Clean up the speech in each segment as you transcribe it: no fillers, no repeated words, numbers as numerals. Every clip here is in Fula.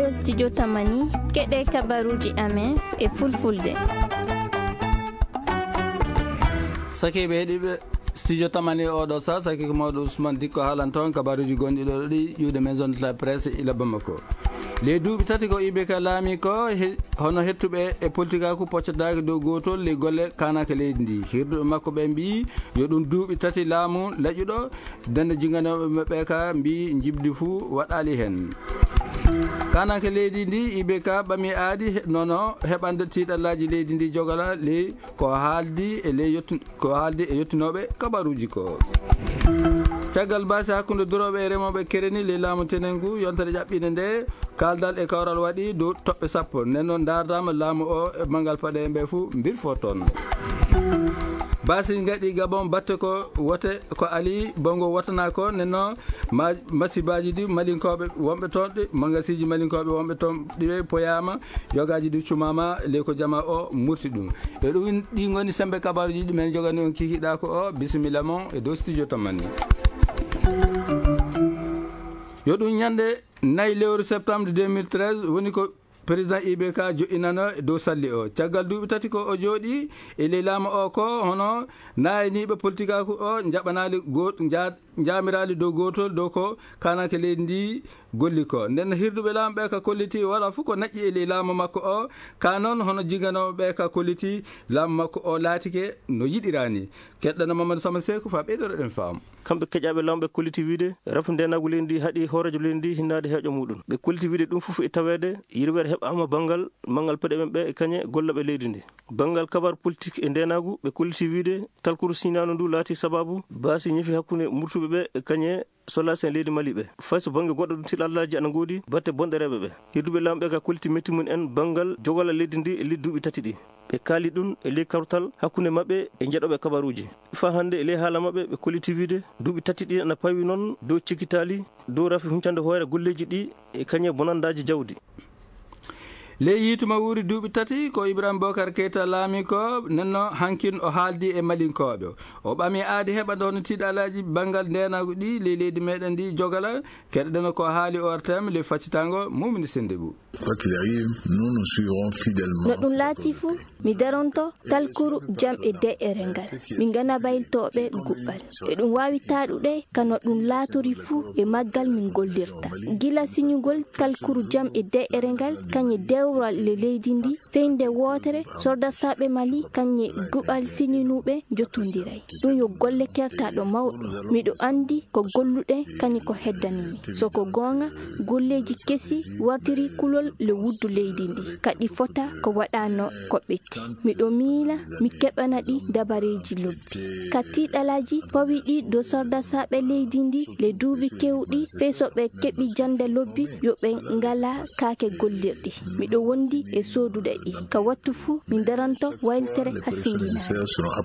ɗo studio Tamani keɗe kabaruji amen e fulfulde. Sakiɓe heeɗiɓe studio Tamani oɗo sa saki ko mawɗo Ousmane Dikko haalan toon kabaruji gonɗi ɗo ɗi ƴiwde maison de la presse ila Bamako. Les duuɓi tati ko IBK laami ko hono hettuɓe e politique ko poccataki dow gotol les golle kanaka leydi ndi hirduɓe makko ɓe mbi yo ɗum duuɓi tati laamu leƴƴuɗo dende jinganoɓe maɓɓe ka mbi jibdi fuu waɗali hen. Kanaka leydi ndi IBK ɓami aadi nono heɓande tiiɗallaji leydi ndi jogala ley ko haaldi e yettinoɓe kabaruji ko. Caggal basi hakkude duroɓe e remoɓe kereni le laamu tenengu yontere ƴaɓɓinde nde kaldal e kawral waɗi dow toɓɓe 10 nden noon dardama laamu o e banggal paɗe ɓe fou birfo toon. Basi gaɗi Gabon batte ko wote ko ali bongo wotana ko nden noon masibaji ɗi malinkoɓe wonɓe toon ɗi magasiji malinkoɓe wonɓe toon ɗiɓe poyama yogaji ɗi cumama ley ko jama o murti ɗum e ɗum ɗi goni sembe kabaruji ɗi men jogani on kikiɗa ko o bisimilla mon e dow studio Tamani. Yo ɗum ñande 4 lewru septembre 2013 woni ko président IBK joƴinano dow salli o caggal duuɓi tati ko o jooɗi e ley laamu o ko hono nayaniɓe politique aku o jaɓanali jamirali dow gotol dow ko kanake leydi ndi golli ko nden hirduɓe laamu ɓe ka kolliti wala fof ko naƴƴi e ley laamu makko o ka noon hono jiganoɓe ɓe ka kolliti laamu makko o laatike no yiɗirani keɗɗano Mamadou Sama Sekou fa ɓeydoro ɗen faam kamɓe keƴaɓe laamu ɓe kolliti wiide rafu ndenagu leydi ndi haaɗi horejo leydi ndi hinnade heeƴo muɗum ɓe kolliti wiide ɗum fof e tawede yirwere heɓama banggal paɗe men ɓe e kañe gollaɓe leydi ndi banggal kabar politique e ndenagu ɓe kolliti wiide talkuru sinanu ndu laati sababu baasi ñefi hakkude murtuɓe ɓe e kañe sola sen leydi Mali ɓe fay so banggue goɗɗo ɗum tiɗallaji ana goodi batte bonɗe rewɓe ɓe hirduɓe laamu ɓe ka kolliti metti mum en banggal jogola leydi ndi e ley duuɓi tati ɗi ɓe kaali ɗum e ley kawtal hakkude mabɓe e jeɗoɓe kabaruji fa hande e ley haala mabɓe ɓe kolliti wiide duuɓi tati ɗi ana pawi noon dow cikitali dow rafi huncande hoore golleji ɗi e kañe bonandaji jawdi. ley yituma wuuri duuɓi tati ko Ibrahima Bocar Keita laami ko nenno hankin o haaldi e malinkoɓe o ɓami aadi heɓande hono tiiɗalaji banggal ndenagu ɗi ley leydi meɗen ndi jogala keɗoɗen ko haali or teme ley faccitango mumini Sendebou. No ɗum laati fuu mi daronto talkuru jam e de'ere ngal min gana bayltoɓe guɓɓal e ɗum wawi taɗuɗe kano ɗum laatori fuu e maggal min gollirta gila siñugol talkuru jam e de'ere ngal kañe dewral le leydi ndi feynde wotere sordasaɓe Mali kañe guɓal siñinuɓe jottodiray ɗum yo golle kertaɗo mawɗo miɗo andi ko golluɗe kañe ko heddanimi soko gonga golleji kesi wartiri kulol le wuddu leydi ndi kadi fota ko waɗano ko ɓetti miɗo miila mi keɓana ɗi dabareji lobbi kattiɗalaji pawi ɗi dow sordasaɓe leydi ndi le duuɓi kewɗi feesoɓe keɓi jande lobbi yoɓe ngala kaake gollirɗi miɗo wondi e soduɗe ɗi ka wattu fuu min daranto wayltere hasinginaɗe.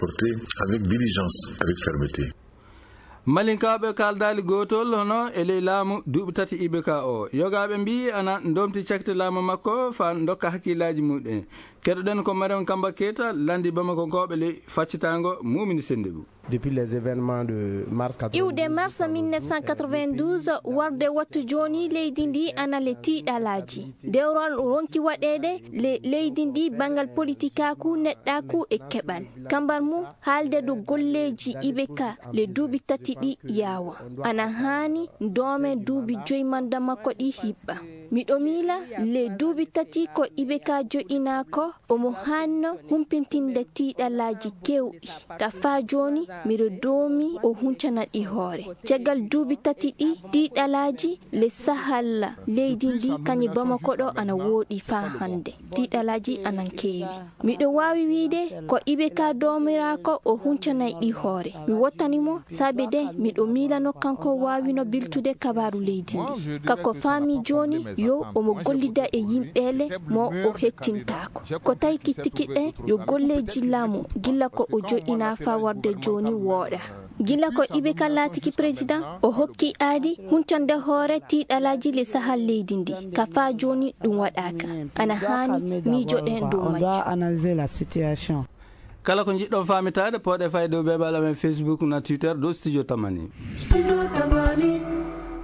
malinkaɓe kaldali gotol hono e ley laamu duuɓi tati IBK o yogaɓe mbi ana domti cakte laamu makko fa dokka hakkillaji muɗen keɗoɗen ko Mariam Kamba Keita landi Bamako koɓe ley faccitango mumini Sendebou. Depuis les événements de mars 92. Iwde mars 1992 warde wattu joni leydi ndi ana le tiiɗalaji dewral ronki waɗede le leydi ndi bangal politikaku neɗɗaku e keɓal kambar mum haalde do golleji IBK le duuɓi tati ɗi yawa ana hani doome duuɓi 5 manda makko ɗi hiɓɓa miɗo miila le duuɓi tati ko IBK jo'ina ko omo hanno humpintinde tiiɗalaji kewɗi ka fa joni miɗo doomi o huncana ɗi hoore caggal duuɓi tati ɗi tiiɗalaji le sahalla leydi ndi kañe Bamako ɗo ana wooɗi fa hande tiiɗalaji anan keewi miɗo wawi wiide ko IBK doomirako o huncanay ɗi hoore mi wottanimo saabi de miɗo miilano kanko wawino biltude kabaru leydi ndi kako faami joni yo omo gollida e yimɓele mo o hettintako ko tawi kittikiɗe yo golleji laamu gilla ko o jo'ina fa warde joni wooɗa gila ko IBK laatiki président o hokki aadi huncande hoore tiiɗalaji le sahal leydi ndi ka fa joni ɗum waɗaka ana hani miijoɗen dow majju kala ko jiɗɗon famitade poɗe fayde dow ɓeɓal amen Facebook na Twitter dow studio Tamani.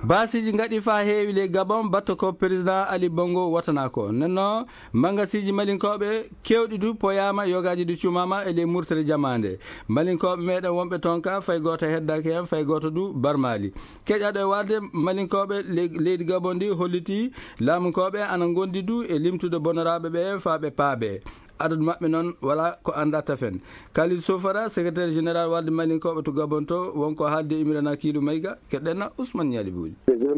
basiji ngadi fa heewi le Gabon batta ko président Ali Bongo watana ko nenno mangasiji malinkoɓe kewɗi du poyama yogaji du cumama e le murtere jamande malinkoɓe meɗen wonɓe tonka fay goto heddaki hen fay goto du barmali keƴaɗo e wadde malinkoɓe leydi Gabon ndi holliti laamukoɓe ana gondi du e limtude bonoraɓe ɓe fa ɓe paaɓe adadu mabɓe noon wala ko anda tafen Khalil Sofara secrétaire général wadde malinkoɓe to Gabon to wonko haalde Imrana Kidou Mayga keɗɗenna Ousmane Niali Bouli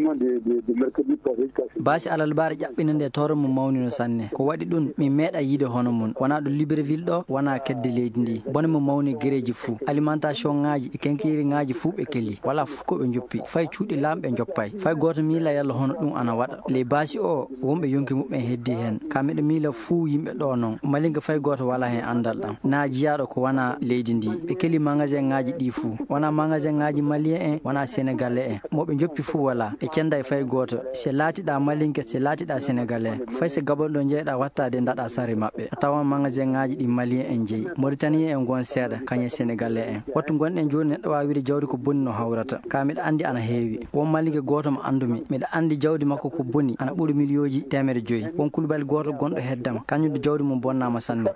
basi alalbare ƴaɓɓina nde toro mum mawnino sanne ko waɗi ɗum min meeɗa yiide hono mum wona ɗo Libreville ɗo wona kedde leydi ndi bone mo mawni guereji fou alimentation ngaji e kenkiri ngaji fou ɓe kelli wala fof koɓe joppi fay cuuɗi lamɓe joppay fay goto miila yalla hono ɗum ana waɗa les basi o wonɓe yonki muɓɓen heddi hen ka miɗo miila fou yimɓe ɗo noon malinga fay goto wala hen andal ɗam na jiyaɗo ko wona leydi ndi ɓe kelli magasin ngaji ɗi fou wona magasin ngaji malien en wona sénégalais en moɓe joppi fou wala ɓe cenda e fay goto se laatiɗa malinke se laatiɗa sénégalais fay so Gabon ɗo jeeyɗa wattade daɗa sare mabɓe a tawan magasin ngaji ɗi malien en jeeyi mauritanien en gon seeɗa kañe sénégalais en wattu gonɗen joni neɗɗo wawi wiide jawdi ko bonni no hawrata ka miɗa andi ana heewi won malinke goto mo andumi miɗa andi jawdi makko ko bonni ana ɓuuri million 500 won kulubali goto gonɗo heddam kañumde jawdi mum bonnama sanne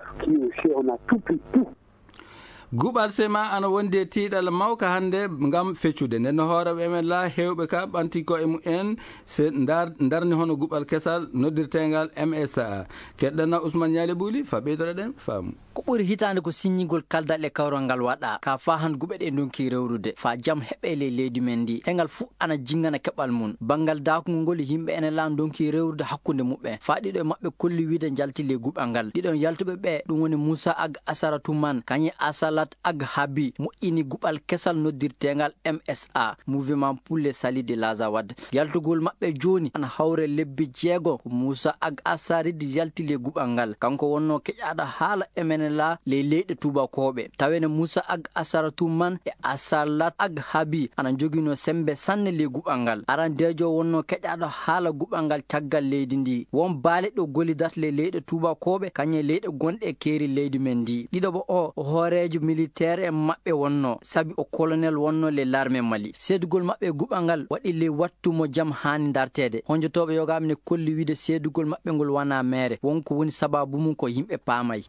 guɓal sema ana wondi e tiiɗal mawka hannde ngam feccude nden hooreɓe men la hewɓe ka ɓanti ko e mumen se darni hono guɓal kesal noddirtegal MSA keɗɗenna Ousmane Niali Bouli fa ɓeydoɗen faamu ko ɓuri hitande ko signigol kaldal e kawral ngal waɗa ka fa han guɓe ɗe donki rewrude fa jaam heɓe le leydi men ndi hengal fuu ana jingana keɓal mum banggal dakugol ngol yimɓe ene lan donki rewrude hakkude muɓɓe fa ɗiɗo e mabɓe kolli wiide jalti le guɓal ngal ɗiɗon yaltuɓe ɓe ɗum woni Moussa Ag Asaratou Man kañi Asalat Ag Habi moƴƴini guɓal kesal noddirtegal MSA mouvement pour les salis de l'Azawad yaltugol mabɓe joni ana hawre lebbi 6 ko Moussa Ag Asaridi yalti le guɓal ngal kanko wonno keƴaɗo haala emene la le leyɗe tubakoɓe tawene Moussa Ag Asaratou Man e Asalat Ag Habi ana jogino sembe sanne le guɓal ngal aran dejo wonno keƴaɗo haala guɓal ngal caggal leydi ndi won baale ɗo golidat le leyɗe tubakoɓe kañe leyɗe gonɗe keeri leydi men ndi ɗiɗo o hoorejo militaire en mabɓe wonno sabi o colonel wonno le l'armée Mali seedugol mabɓe guɓal ngal waɗi le wattu mo jaam hani dartede honjotoɓe yogami ne kolli wiide seedugol mabɓe ngol wana mere wonko woni sababu mum ko yimɓe paamay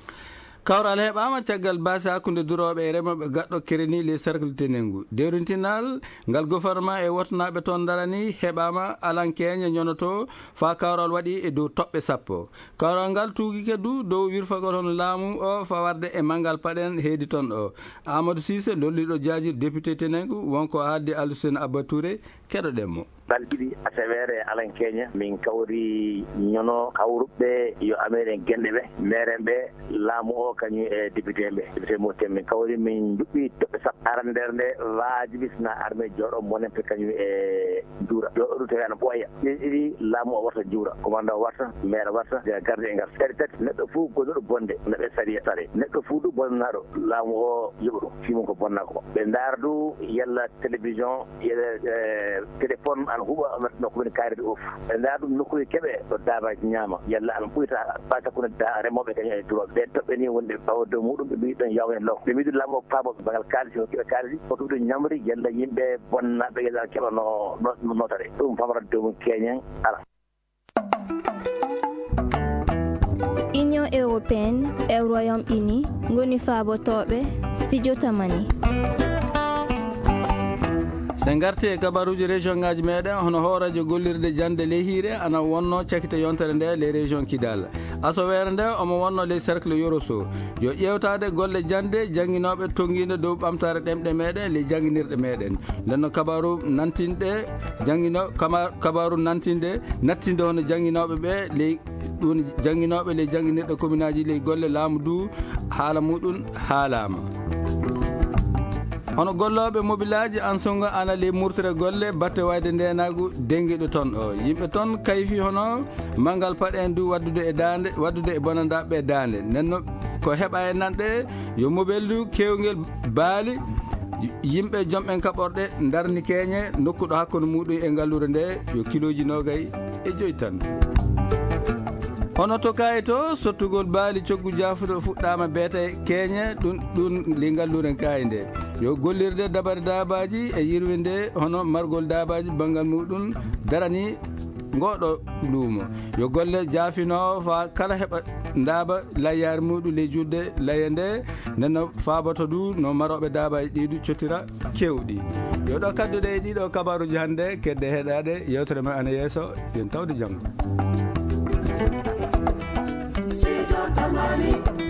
kawral heɓama caggal basi hakkude duroɓe e remoɓe gaɗɗo kereni les cercle tenengu dewrintinal ngal gouvernement e wotanaɓe toon darani heɓama alankeñe ñonoto fa kawral waɗi e dow toɓɓe 10 kawral ngal tuguike du dow wirfagol hono laamu o fa warde e manggal paɗen heedi toon o Amadou Cissé lolliɗo jajir député tenengu wonko haalde Alusene Abba Touré keɗoɗenmo balɗiɗi asewere alankeña min kawri ñono kawruɓe yo ameɗen genɗe ɓe mairen ɓe laamu o kañum e député mo tem min kawri min juɓɓi toɓɓe sappo aran nder nde waajibisna armée jooɗo monenpe kañum e juura jooɗo ɗum tawi ana ɓooya ɗiɗi laamu o warta juura commandant warta maire warta garde e garta kadi tati neɗɗo fou gonoɗo bonde neɓe sari sare neɗɗo fou ɗu bonnaɗo laamu o yoɓa ɗum fimum ko bonna ko ɓe ndaar du yalla télévision yalla téléphone an huɓa nokkumen kaaride of ɓe ndaa ɗum nokkuji keɓe ɗo daabaji ñaama yalla ana ɓuyta ɓa sakkude remoɓe kañum e duroɓe ɓe toɓɓe ni wonde ɓawa dow muɗum ɓe mbiɗi ɗon yawgen law ɓe mbiɗi laamu o paamoɓe bangal kaalisi o keɓe kaalisi hoto ɗum ñamri yalla yimɓe bonnaɓe yalla keɓa no notare ɗum famata dow mum keñen ala Union européenne e Royaume-Uni ngoni faabotoɓe studio tamani sen garti e kabaruji région ngaji meɗen hono hoorajo gollirde jande ley hiire ana wonno cakkite yontere nde les région Kidal asowere nde omo wonno les cercle Yoroso yo ƴewtade golle jande jangguinoɓe tonguide dow ɓamtare ɗemɗe meɗen les jangguinirɗe meɗen ndenno kabaru nantinɗe jangguino kabaru nantinde nattinde hono jangguinoɓe ɓe ley ɗum jangguinoɓe les jangguinirɗe commune aji ley golle laamu du haala muɗum haalama hono golloɓe mobilaji an songo ana le murtere golle batte wayde ndenagu denguiɗo toon o yimɓe toon kayfi hono mangal paɗen du waddude e bonandaɓe e dande nenno ko heeɓa e nanɗe yo mobile du kewgel baali yimɓe joomɓen kaɓorɗe darni keñe nokkuɗo hakkude muɗum e ngallure nde yo kiloji 25 tan hono to kayi to sottugol baali coggu jaafuɗo fuɗɗama beete keñe ɗum li ngalluren kayi nde yo gollirde dabare dabaji e yirwinde hono margol dabaji bangal muɗum darani ngoɗo luumo yo golle jaafinowo fa kala heɓa daaba layyare muɗum ley julde layende nenno faaboto du no maroɓe dabaji ɗiɗu cottira kewɗi yo ɗo kadduɗe e ɗiɗo kabaruji hannde kedde heɗade yewtere men ana yeeso yen tawde janggo.